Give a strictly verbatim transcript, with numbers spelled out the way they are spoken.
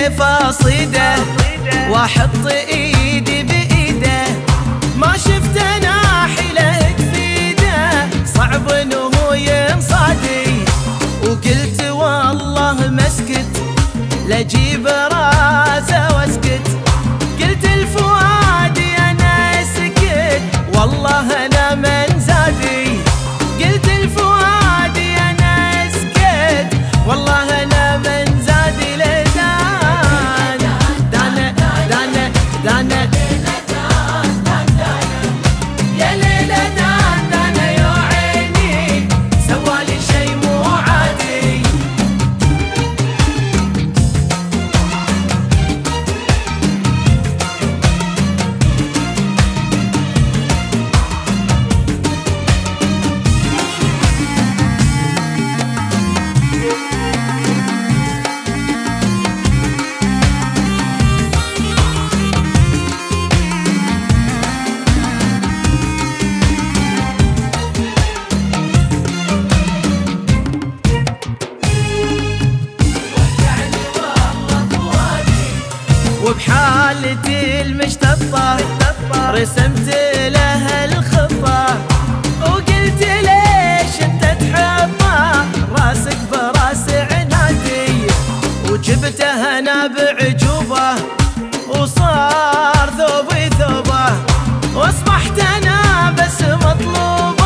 بالسيف اصيده واحط ايدي بايده، ما شفت انا حيله تفيده، صعب انه ينصادي. وقلت والله ما اسكت لاجيب راسه واسكت، قلت الفؤادي انا سكت والله انا من زادي، قلت الفؤادي انا سكت والله انا من زادي. لدان دانا دانا دانا يا ليلى دان دانا يا عيني سوالي شي مو عادي. وبحالتي المشتطة رسمت لها الخطة، وقلت ليش انت تحبه راسك براس عنادي، وجبته انا بعجوبة وصار ثوبي ثوبه، واصبحت انا بس مطلوب